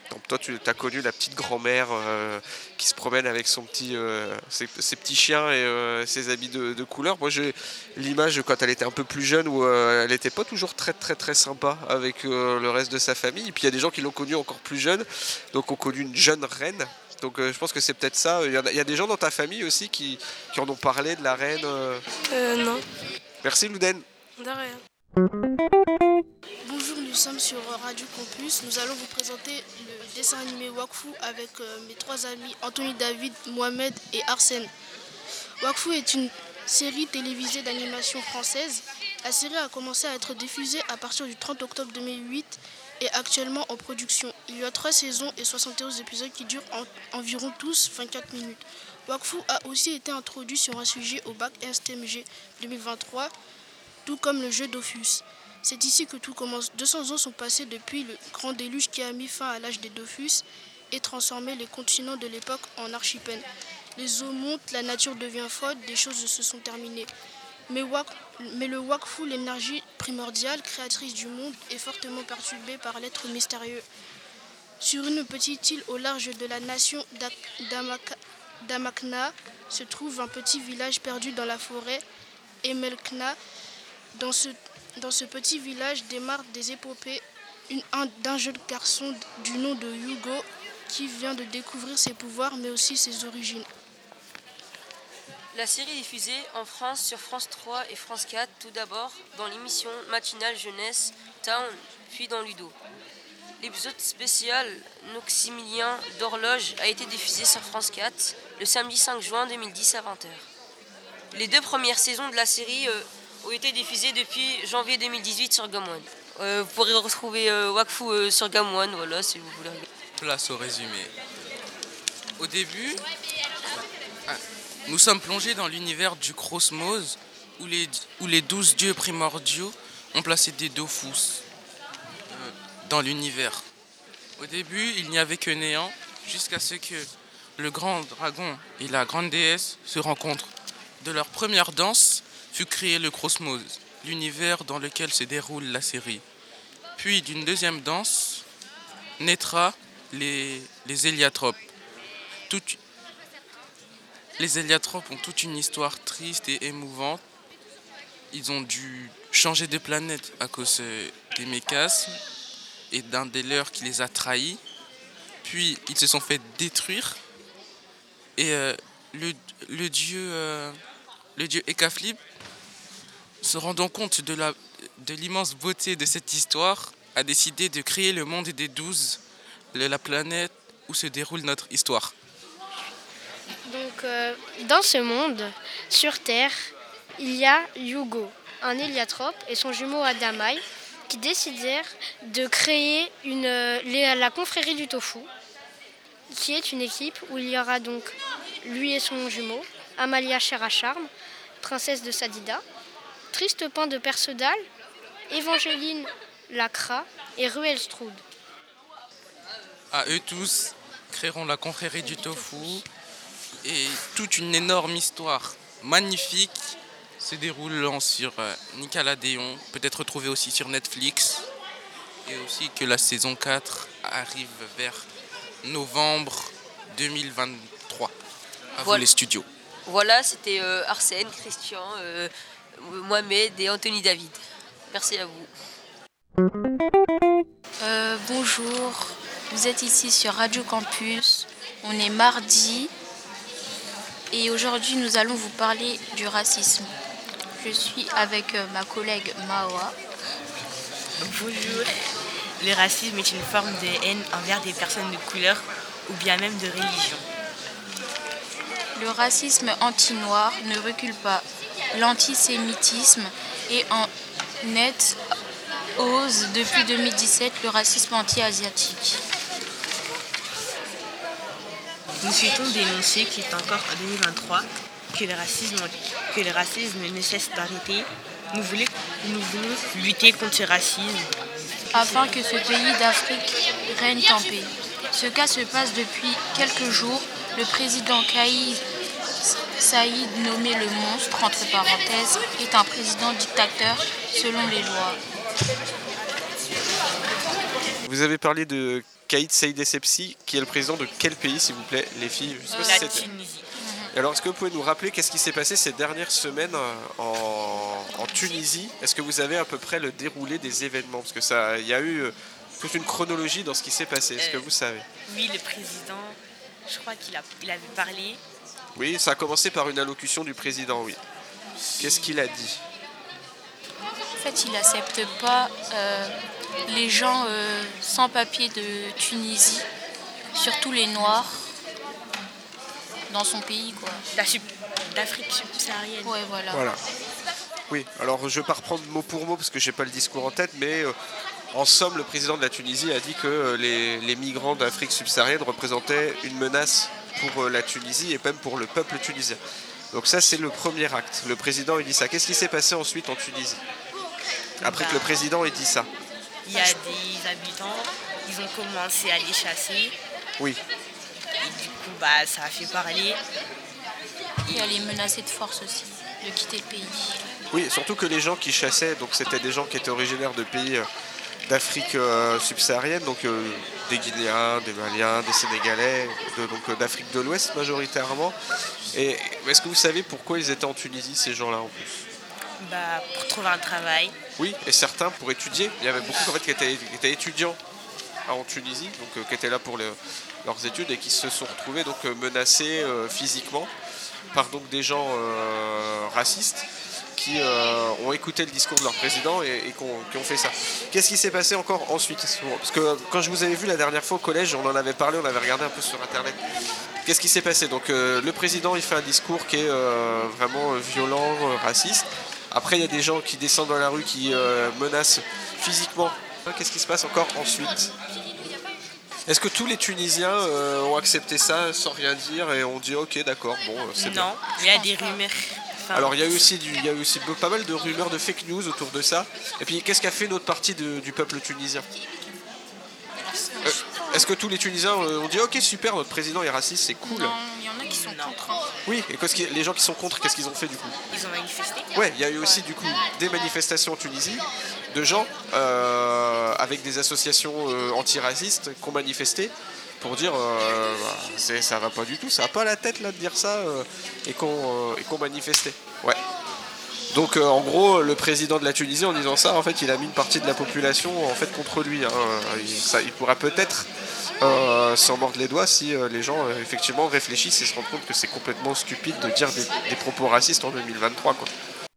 Speaker 13: Donc toi, tu as connu la petite grand-mère euh, qui se promène avec son petit, euh, ses, ses petits chiens et euh, ses habits de, de couleur. Moi, j'ai l'image quand elle était un peu plus jeune où euh, elle n'était pas toujours très très très sympa avec euh, le reste de sa famille. Et puis il y a des gens qui l'ont connue encore plus jeune, donc ont connu une jeune reine. Donc euh, je pense que c'est peut-être ça. Il y, a, il y a des gens dans ta famille aussi qui, qui en ont parlé de la reine. Euh...
Speaker 19: Euh, non.
Speaker 13: Merci Louden.
Speaker 19: De rien.
Speaker 20: Bonjour, nous sommes sur Radio Campus. Nous allons vous présenter le dessin animé Wakfu avec euh, mes trois amis Anthony, David, Mohamed et Arsène. Wakfu est une série télévisée d'animation française. La série a commencé à être diffusée à partir du trente octobre deux mille huit et actuellement en production. Il y a trois saisons et soixante et onze épisodes qui durent en, environ tous vingt-quatre minutes. Wakfu a aussi été introduit sur un sujet au bac S T M G deux mille vingt-trois, tout comme le jeu Dofus. C'est ici que tout commence. deux cents ans sont passés depuis le grand déluge qui a mis fin à l'âge des Dofus et transformé les continents de l'époque en archipels. Les eaux montent, la nature devient froide, des choses se sont terminées. Mais, wak, mais le Wakfu, l'énergie primordiale, créatrice du monde, est fortement perturbée par l'être mystérieux. Sur une petite île au large de la nation d'Amakna se trouve un petit village perdu dans la forêt, Emelkna. Dans ce, dans ce petit village démarrent des épopées une, un, d'un jeune garçon du nom de Hugo qui vient de découvrir ses pouvoirs mais aussi ses origines.
Speaker 21: La série est diffusée en France sur France trois et France quatre, tout d'abord dans l'émission matinale jeunesse Town, puis dans Ludo. L'épisode spécial Noximilien d'horloge a été diffusé sur France quatre le samedi cinq juin deux mille dix à vingt heures. Les deux premières saisons de la série euh, ont été diffusées depuis janvier deux mille dix-huit sur Game One. Euh, vous pourrez retrouver euh, Wakfu euh, sur Game One, voilà, si vous voulez regarder.
Speaker 22: Place au résumé. Au début, nous sommes plongés dans l'univers du Cosmos, où les, où les douze dieux primordiaux ont placé des Dofus euh, dans l'univers. Au début, il n'y avait que néant, jusqu'à ce que le grand dragon et la grande déesse se rencontrent. De leur première danse fut créé le Cosmos, l'univers dans lequel se déroule la série. Puis d'une deuxième danse naîtra les, les héliotropes. Tout, les héliotropes ont toute une histoire triste et émouvante. Ils ont dû changer de planète à cause des mécasmes et d'un des leurs qui les a trahis. Puis ils se sont fait détruire. Et euh, le, le dieu, euh, le dieu Ekaflib, se rendant compte de, la, de l'immense beauté de cette histoire, a décidé de créer le monde des douze, la planète où se déroule notre histoire.
Speaker 23: Donc, euh, dans ce monde, sur Terre, il y a Hugo, un héliotrope, et son jumeau Adamai, qui décidèrent de créer une, les, la confrérie du tofu, qui est une équipe où il y aura donc lui et son jumeau, Amalia Cheracharm, princesse de Sadida, Triste Pain de Percedal, Évangéline Lacra et Ruel Stroud.
Speaker 22: À eux tous, créeront la confrérie du tofu et toute une énorme histoire magnifique se déroulant sur Nickelodeon, peut-être retrouvée aussi sur Netflix, et aussi que la saison quatre arrive vers novembre deux mille vingt-trois. À
Speaker 21: Voilà.
Speaker 22: vous les studios.
Speaker 21: Voilà, c'était euh, Arsène, Christian, euh, Mohamed et Anthony David. Merci à vous.
Speaker 4: Euh, bonjour, vous êtes ici sur Radio Campus. On est mardi et aujourd'hui nous allons vous parler du racisme. Je suis avec euh, ma collègue Mawa.
Speaker 24: Bonjour. Le racisme est une forme de haine envers des personnes de couleur ou bien même de religion.
Speaker 4: Le racisme anti-noir ne recule pas. L'antisémitisme est en nette hausse depuis deux mille dix-sept, le racisme anti-asiatique.
Speaker 24: Nous souhaitons dénoncer qu'il est encore en deux mille vingt-trois que le racisme, que le racisme ne cesse d'arrêter. Nous voulons, nous voulons lutter contre ce racisme.
Speaker 4: Afin que ce pays d'Afrique règne en paix. Ce cas se passe depuis quelques jours. Le président Kais Saïd, nommé le monstre, entre parenthèses, est un président dictateur selon les lois.
Speaker 13: Vous avez parlé de Kaïd Saïd Essebsi, qui est le président de quel pays, s'il vous plaît, les filles? Je sais pas si
Speaker 24: La
Speaker 13: c'était-
Speaker 24: Tunisie.
Speaker 13: Et alors, est-ce que vous pouvez nous rappeler qu'est-ce qui s'est passé ces dernières semaines euh, en, en Tunisie? Est-ce que vous avez à peu près le déroulé des événements? Parce que ça, il y a eu euh, toute une chronologie dans ce qui s'est passé. Est-ce que
Speaker 24: Euh,
Speaker 13: vous savez?
Speaker 24: Oui, le président, je crois qu'il a, il avait parlé.
Speaker 13: Oui, ça a commencé par une allocution du président, oui. Qu'est-ce qu'il a dit?
Speaker 1: En fait, il n'accepte pas euh, les gens euh, sans papier de Tunisie, surtout les Noirs, dans son pays, quoi.
Speaker 24: D'Afrique subsaharienne.
Speaker 1: Ouais, voilà.
Speaker 13: Voilà. Oui, alors je ne vais pas reprendre mot pour mot parce que j'ai pas le discours en tête, mais euh, en somme, le président de la Tunisie a dit que euh, les, les migrants d'Afrique subsaharienne représentaient une menace pour euh, la Tunisie et même pour le peuple tunisien. Donc ça, c'est le premier acte. Le président, il dit ça. Qu'est-ce qui s'est passé ensuite en Tunisie? Après
Speaker 24: Bah,
Speaker 13: que le président ait dit ça.
Speaker 24: Il y a des habitants, ils ont commencé à les chasser.
Speaker 13: Oui.
Speaker 24: Et du coup, bah, ça a fait parler.
Speaker 1: Et à les menacer de force aussi, de quitter le pays.
Speaker 13: Oui, surtout que les gens qui chassaient, donc c'était des gens qui étaient originaires de pays euh, d'Afrique euh, subsaharienne, donc euh, des Guinéens, des Maliens, des Sénégalais, de- donc euh, d'Afrique de l'Ouest majoritairement. Et est-ce que vous savez pourquoi ils étaient en Tunisie, ces gens-là en plus?
Speaker 24: Bah, pour trouver un travail.
Speaker 13: Oui, et certains pour étudier. Il y avait beaucoup en fait, qui, étaient, qui étaient étudiants en Tunisie, donc euh, qui étaient là pour le- leurs études et qui se sont retrouvés donc euh, menacés euh, physiquement par donc des gens euh, racistes qui euh, ont écouté le discours de leur président et, et qui, ont, qui ont fait ça. Qu'est-ce qui s'est passé encore ensuite? Parce que quand je vous avais vu la dernière fois au collège, on en avait parlé, on avait regardé un peu sur internet. Qu'est-ce qui s'est passé? Donc euh, le président il fait un discours qui est euh, vraiment euh, violent, euh, raciste. Après il y a des gens qui descendent dans la rue qui euh, menacent physiquement. Qu'est-ce qui se passe encore ensuite? Est-ce que tous les Tunisiens euh, ont accepté ça sans rien dire et ont dit ok d'accord, bon euh, c'est bien?
Speaker 24: Non, il y a des rumeurs. Enfin,
Speaker 13: Alors il y a eu aussi, du, il y a eu aussi be- pas mal de rumeurs de fake news autour de ça. Et puis qu'est-ce qu'a fait une autre partie de- du peuple tunisien? Euh, Est-ce que tous les Tunisiens euh, ont dit ok super, notre président est raciste, c'est cool?
Speaker 1: Non, il y en a qui sont contre. hein.
Speaker 13: Oui, et qu'est-ce qui- les gens qui sont contre, qu'est-ce qu'ils ont fait du coup?
Speaker 24: Ils ont manifesté.
Speaker 13: Ouais, il y a eu aussi du coup des manifestations en Tunisie de gens euh, avec des associations euh, antiracistes qui ont manifesté pour dire euh, bah, c'est- ça va pas du tout, ça va pas la tête là de dire ça euh, et qu'on euh, et qu'on manifestait. Ouais. Donc euh, en gros le président de la Tunisie en disant ça en fait il a mis une partie de la population en fait contre lui. hein. Il, ça, il pourra peut-être euh, s'en mordre les doigts si euh, les gens euh, effectivement réfléchissent et se rendent compte que c'est complètement stupide de dire des, des propos racistes en deux mille vingt-trois quoi.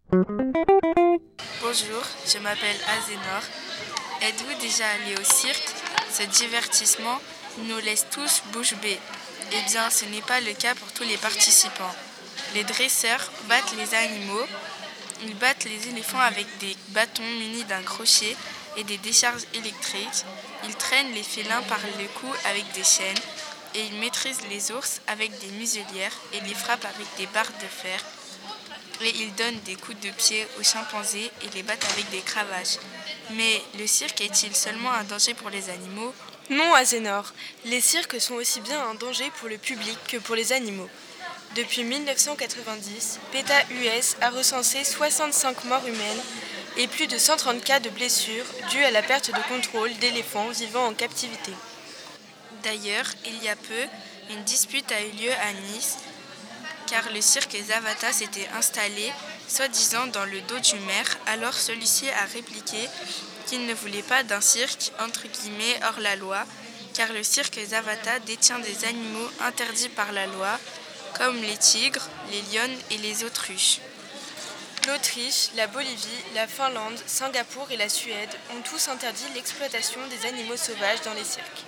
Speaker 2: Bonjour, je m'appelle Azénor. Êtes-vous déjà allé au cirque? Ce divertissement nous laisse tous bouche bée. Eh bien, ce n'est pas le cas pour tous les participants. Les dresseurs battent les animaux. Ils battent les éléphants avec des bâtons munis d'un crochet et des décharges électriques. Ils traînent les félins par le cou avec des chaînes. Et ils maîtrisent les ours avec des muselières et les frappent avec des barres de fer. Et ils donnent des coups de pied aux chimpanzés et les battent avec des cravaches. Mais le cirque est-il seulement un danger pour les animaux?
Speaker 3: Non, Azénor. Les cirques sont aussi bien un danger pour le public que pour les animaux. Depuis mille neuf cent quatre-vingt-dix, PETA U S a recensé soixante-cinq morts humaines et plus de cent trente cas de blessures dues à la perte de contrôle d'éléphants vivant en captivité.
Speaker 2: D'ailleurs, il y a peu, une dispute a eu lieu à Nice, car le cirque Zavata s'était installé, soi-disant dans le dos du maire. Alors celui-ci a répliqué qu'il ne voulait pas d'un cirque entre guillemets hors la loi, car le cirque Zavata détient des animaux interdits par la loi, comme les tigres, les lionnes et les autruches.
Speaker 3: L'Autriche, la Bolivie, la Finlande, Singapour et la Suède ont tous interdit l'exploitation des animaux sauvages dans les cirques.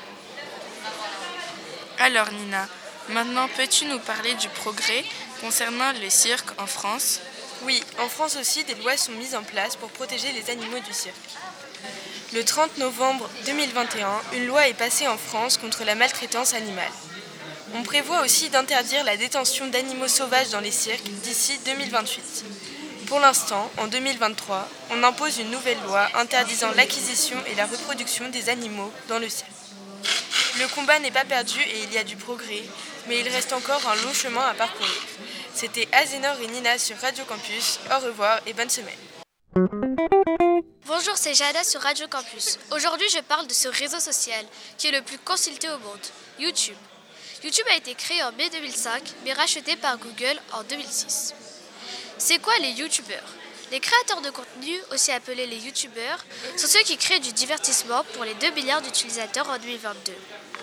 Speaker 2: Alors Nina, maintenant peux-tu nous parler du progrès concernant le cirque en France?
Speaker 3: Oui, en France aussi, des lois sont mises en place pour protéger les animaux du cirque. Le trente novembre deux mille vingt et un, une loi est passée en France contre la maltraitance animale. On prévoit aussi d'interdire la détention d'animaux sauvages dans les cirques d'ici deux mille vingt-huit. Pour l'instant, en deux mille vingt-trois, on impose une nouvelle loi interdisant l'acquisition et la reproduction des animaux dans le cirque. Le combat n'est pas perdu et il y a du progrès, mais il reste encore un long chemin à parcourir. C'était Azénor et Nina sur Radio Campus. Au revoir et bonne semaine.
Speaker 23: Bonjour.
Speaker 5: Bonjour, c'est Jada sur Radio Campus. Aujourd'hui, je parle de ce réseau social qui est le plus consulté au monde, YouTube. YouTube a été créé en mai deux mille cinq, mais racheté par Google en deux mille six. C'est quoi les YouTubeurs ? Les créateurs de contenu, aussi appelés les YouTubeurs, sont ceux qui créent du divertissement pour les deux milliards d'utilisateurs en deux mille vingt-deux.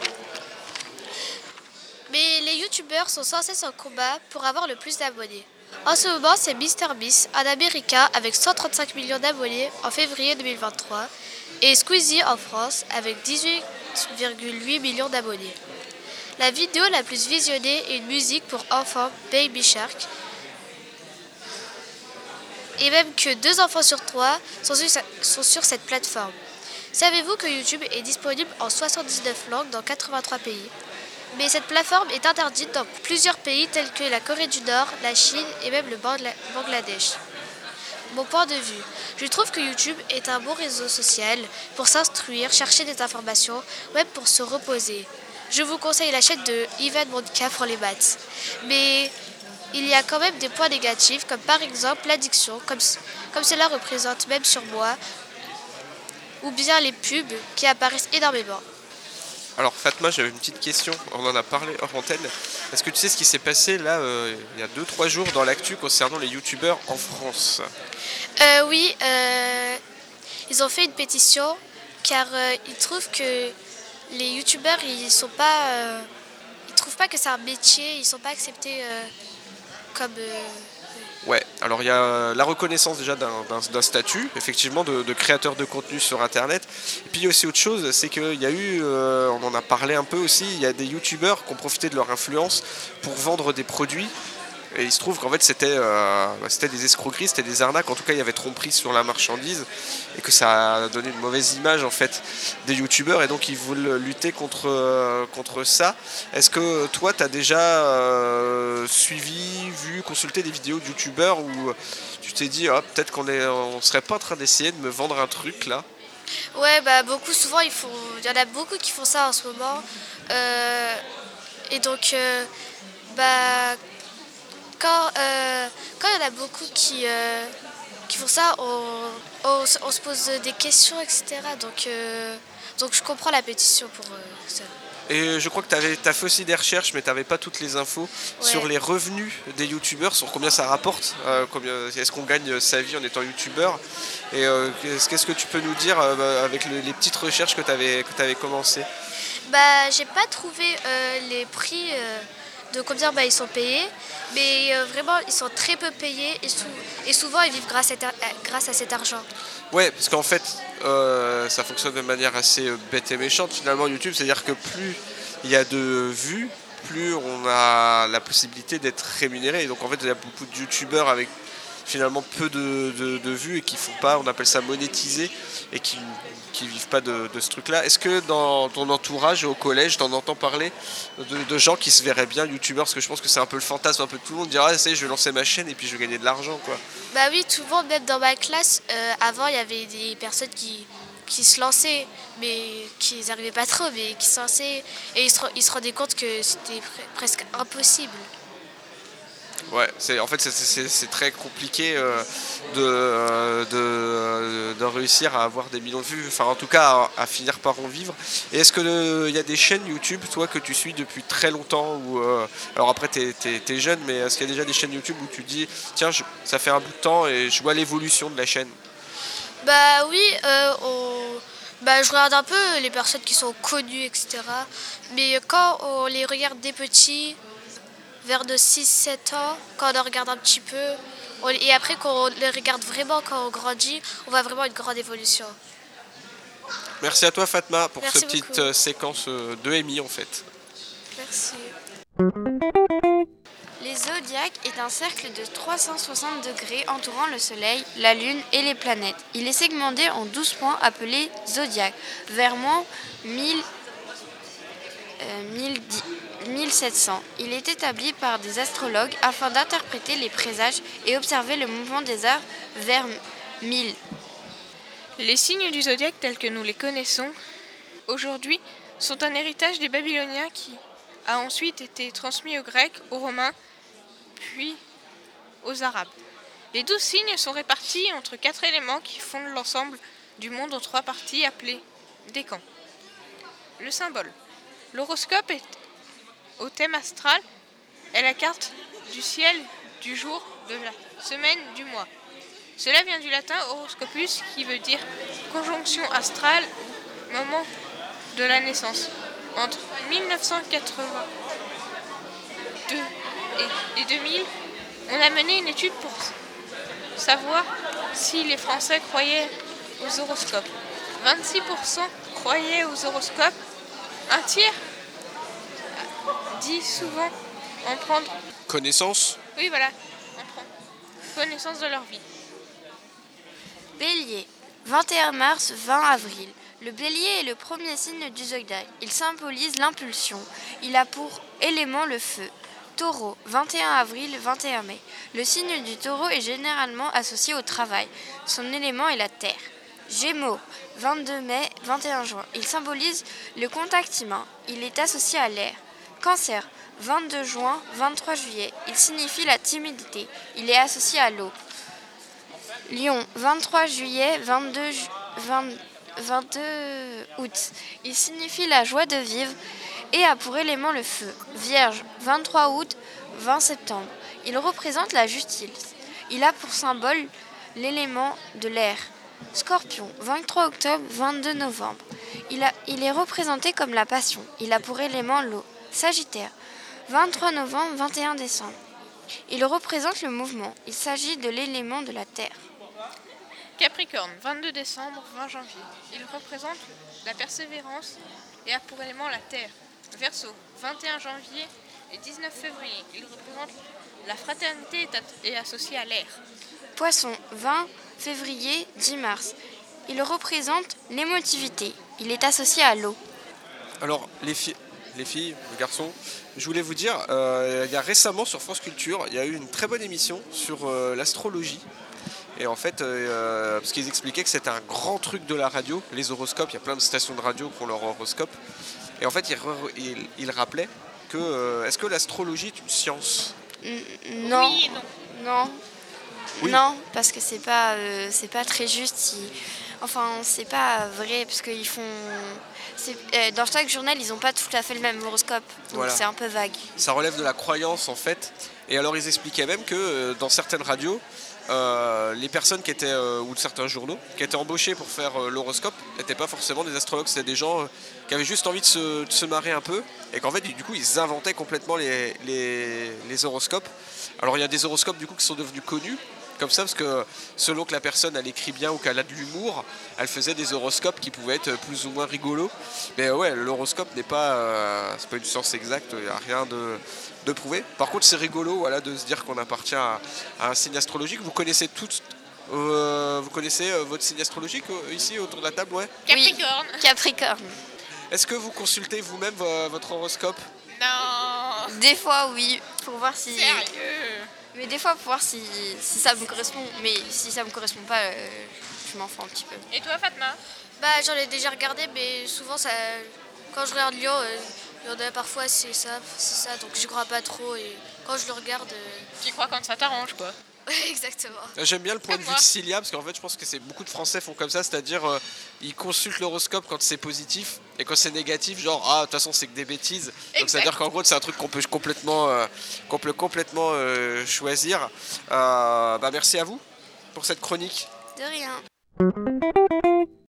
Speaker 5: Mais les YouTubeurs sont sans cesse en combat pour avoir le plus d'abonnés. En ce moment, c'est MrBeast, un Américain avec cent trente-cinq millions d'abonnés en février deux mille vingt-trois, et Squeezie en France avec dix-huit virgule huit millions d'abonnés. La vidéo la plus visionnée est une musique pour enfants, Baby Shark, et même que deux enfants sur trois sont sur, sont sur cette plateforme. Savez-vous que YouTube est disponible en soixante-dix-neuf langues dans quatre-vingt-trois pays ? Mais cette plateforme est interdite dans plusieurs pays tels que la Corée du Nord, la Chine et même le Bangla- Bangladesh. Mon point de vue, je trouve que YouTube est un bon réseau social pour s'instruire, chercher des informations, même pour se reposer. Je vous conseille la chaîne de Ivan Mondka pour les maths. Mais il y a quand même des points négatifs, comme par exemple l'addiction, comme, comme cela représente même sur moi, ou bien les pubs qui apparaissent énormément.
Speaker 13: Alors Fatma, j'avais une petite question, on en a parlé hors antenne. Est-ce que tu sais ce qui s'est passé là, euh, il y a deux trois jours dans l'actu concernant les youtubeurs en France ?
Speaker 5: euh, Oui, euh, ils ont fait une pétition car euh, ils trouvent que les youtubeurs, ils sont pas, euh, ils trouvent pas que c'est un métier, ils sont pas acceptés euh, comme... Euh,
Speaker 13: Ouais, alors il y a la reconnaissance déjà d'un, d'un, d'un statut, effectivement, de, de créateur de contenu sur Internet. Et puis il y a aussi autre chose, c'est qu'il y a eu, euh, on en a parlé un peu aussi, il y a des youtubeurs qui ont profité de leur influence pour vendre des produits. Et il se trouve qu'en fait c'était, euh, c'était des escroqueries, c'était des arnaques, en tout cas il y avait tromperie sur la marchandise et que ça a donné une mauvaise image en fait des youtubeurs et donc ils veulent lutter contre, euh, contre ça. Est-ce que toi tu as déjà euh, suivi, vu, consulté des vidéos de youtubeurs où tu t'es dit oh, peut-être qu'on est, on serait pas en train d'essayer de me vendre un truc là ?
Speaker 5: Ouais, bah beaucoup, souvent ils font, il y en a beaucoup qui font ça en ce moment. Euh, et donc euh, bah Quand euh, quand il y en a beaucoup qui, euh, qui font ça, on, on, on se pose des questions, et cetera. Donc, euh, donc je comprends la pétition pour euh, ça.
Speaker 13: Et je crois que tu as fait aussi des recherches, mais tu n'avais pas toutes les infos
Speaker 5: Ouais.
Speaker 13: sur les revenus des youtubeurs, sur combien ça rapporte, euh, combien, est-ce qu'on gagne sa vie en étant youtubeur. Et euh, qu'est-ce que tu peux nous dire euh, avec le, les petites recherches que tu avais, que tu avais commencées ?
Speaker 5: Bah, j'ai pas trouvé euh, les prix euh, de combien bah, ils sont payés, mais euh, vraiment ils sont très peu payés et, sou- et souvent ils vivent grâce à, ta- grâce à cet argent.
Speaker 13: Ouais, parce qu'en fait, euh, ça fonctionne de manière assez euh, bête et méchante finalement YouTube, c'est-à-dire que plus il y a de vues, plus on a la possibilité d'être rémunéré. Et donc en fait, il y a beaucoup de youtubeurs avec finalement peu de, de, de vues et qui font pas, on appelle ça monétiser, et qui qui vivent pas de, de ce truc-là. Est-ce que dans ton entourage au collège, t'en entends parler de, de gens qui se verraient bien youtubeurs ? Parce que je pense que c'est un peu le fantasme un peu de tout le monde, dire ah ça y est, je vais lancer ma chaîne et puis je vais gagner de l'argent quoi.
Speaker 5: Bah oui, tout le monde, même dans ma classe, euh, avant il y avait des personnes qui, qui se lançaient, mais qui n'arrivaient pas trop, mais qui se lançaient et ils se, ils se rendaient compte que c'était pre- presque impossible.
Speaker 13: Ouais, c'est, en fait c'est, c'est, c'est très compliqué euh, de, euh, de, de réussir à avoir des millions de vues, enfin en tout cas à, à finir par en vivre. Et est-ce qu'il y a des chaînes YouTube, toi, que tu suis depuis très longtemps ou euh, alors après t'es, t'es, t'es jeune, mais est-ce qu'il y a déjà des chaînes YouTube où tu dis tiens, je, ça fait un bout de temps et je vois l'évolution de la chaîne ?
Speaker 5: Bah oui, euh, on... bah, je regarde un peu les personnes qui sont connues, et cetera. Mais quand on les regarde des petits, vers de six sept ans, quand on les regarde un petit peu, on... et après quand on les regarde vraiment quand on grandit, on voit vraiment une grande évolution.
Speaker 13: Merci à toi Fatma pour
Speaker 5: Merci
Speaker 13: cette petite
Speaker 5: beaucoup.
Speaker 13: euh, séquence euh, de M I en fait.
Speaker 5: Merci.
Speaker 6: Les zodiaques est un cercle de trois cent soixante degrés entourant le Soleil, la Lune et les planètes. Il est segmenté en douze points appelés zodiaques, vers moins mille, euh, mille, mille sept cents. Il est établi par des astrologues afin d'interpréter les présages et observer le mouvement des astres vers mille.
Speaker 8: Les signes du zodiaque tels que nous les connaissons aujourd'hui sont un héritage des Babyloniens qui a ensuite été transmis aux Grecs, aux Romains, puis aux Arabes. Les douze signes sont répartis entre quatre éléments qui fondent l'ensemble du monde en trois parties appelées décans. Le symbole. L'horoscope est au thème astral est la carte du ciel du jour, de la semaine, du mois. Cela vient du latin horoscopus qui veut dire conjonction astrale, moment de la naissance. Entre mille neuf cent quatre-vingt-deux et deux mille, on a mené une étude pour savoir si les Français croyaient aux horoscopes. vingt-six pour cent croyaient aux horoscopes, un tiers dit souvent en prendre
Speaker 13: Connaissance.
Speaker 8: Oui, voilà, en prendre connaissance de leur vie.
Speaker 6: Bélier, vingt et un mars, vingt avril. Le bélier est le premier signe du zodiaque. Il symbolise l'impulsion. Il a pour élément le feu. Taureau, vingt et un avril, vingt et un mai. Le signe du taureau est généralement associé au travail. Son élément est la terre. Gémeaux, vingt-deux mai, vingt et un juin. Il symbolise le contact humain. Il est associé à l'air. Cancer, vingt-deux juin, vingt-trois juillet. Il signifie la timidité. Il est associé à l'eau. Lion, vingt-trois juillet, vingt-deux, vingt, vingt-deux août. Il signifie la joie de vivre et a pour élément le feu. Vierge, vingt-trois août, vingt septembre. Il représente la justice. Il a pour symbole l'élément de l'air. Scorpion, vingt-trois octobre, vingt-deux novembre. Il, a, il est représenté comme la passion. Il a pour élément l'eau. Sagittaire, vingt-trois novembre, vingt et un décembre. Il représente le mouvement. Il s'agit de l'élément de la terre.
Speaker 8: Capricorne, vingt-deux décembre, vingt janvier. Il représente la persévérance et a pour élément la terre. Verseau, vingt et un janvier et dix-neuf février. Il représente la fraternité et est associé à l'air.
Speaker 6: Poisson, vingt février, dix mars. Il représente l'émotivité. Il est associé à l'eau.
Speaker 13: Alors, les filles, les filles, les garçons, je voulais vous dire, euh, il y a récemment sur France Culture, il y a eu une très bonne émission sur euh, l'astrologie. Et en fait, euh, parce qu'ils expliquaient que c'était un grand truc de la radio, les horoscopes, il y a plein de stations de radio qui ont leur horoscope. Et en fait, ils il, il rappelaient que, euh, est-ce que l'astrologie est une science ?
Speaker 6: Non.
Speaker 8: Oui, non.
Speaker 6: Non.
Speaker 13: Oui.
Speaker 6: Non, parce que c'est pas, euh, c'est pas très juste. Ils... Enfin, c'est pas vrai, parce qu'ils font... C'est... Euh, dans chaque journal, ils n'ont pas tout à fait le même horoscope, donc
Speaker 13: Voilà.
Speaker 6: C'est un peu vague.
Speaker 13: Ça relève de la croyance en fait. Et alors ils expliquaient même que euh, dans certaines radios, euh, les personnes qui étaient, euh, ou certains journaux, qui étaient embauchés pour faire euh, l'horoscope, n'étaient pas forcément des astrologues, c'était des gens euh, qui avaient juste envie de se, de se marrer un peu. Et qu'en fait, du coup, ils inventaient complètement les, les, les horoscopes. Alors il y a des horoscopes du coup qui sont devenus connus, comme ça, parce que selon que la personne elle écrit bien ou qu'elle a de l'humour, elle faisait des horoscopes qui pouvaient être plus ou moins rigolos. Mais ouais, l'horoscope n'est pas, euh, c'est pas une science exacte, il n'y a rien de, de prouvé. Par contre, c'est rigolo, voilà, de se dire qu'on appartient à, à un signe astrologique. Vous connaissez tous, euh, vous connaissez euh, votre signe astrologique euh, ici autour de la table, ouais.
Speaker 8: Capricorne.
Speaker 6: Oui, Capricorne.
Speaker 13: Est-ce que vous consultez vous-même vo- votre horoscope ?
Speaker 8: Non.
Speaker 6: Des fois, oui, pour voir si...
Speaker 8: Sérieux.
Speaker 6: Mais des fois, pour voir si, si ça me correspond. Mais si ça me correspond pas, euh, je m'en fous un petit peu.
Speaker 8: Et toi, Fatma ?
Speaker 23: Bah, j'en ai déjà regardé, mais souvent, ça, quand je regarde Lyon, euh, il y en a parfois, c'est ça, c'est ça, donc je crois pas trop. Et quand je le regarde. Euh...
Speaker 8: Tu crois quand ça t'arrange, quoi.
Speaker 23: Exactement.
Speaker 13: J'aime bien le point
Speaker 8: Comme
Speaker 13: de vue
Speaker 8: moi.
Speaker 13: de Cilia, parce qu'en fait je pense que c'est beaucoup de Français font comme ça, c'est-à-dire euh, ils consultent l'horoscope quand c'est positif et quand c'est négatif, genre ah de toute façon c'est que des bêtises. Donc
Speaker 8: Exact.
Speaker 13: c'est-à-dire qu'en gros c'est un truc qu'on peut complètement, euh, qu'on peut complètement euh, choisir. Euh, bah, merci à vous pour cette chronique.
Speaker 6: De rien.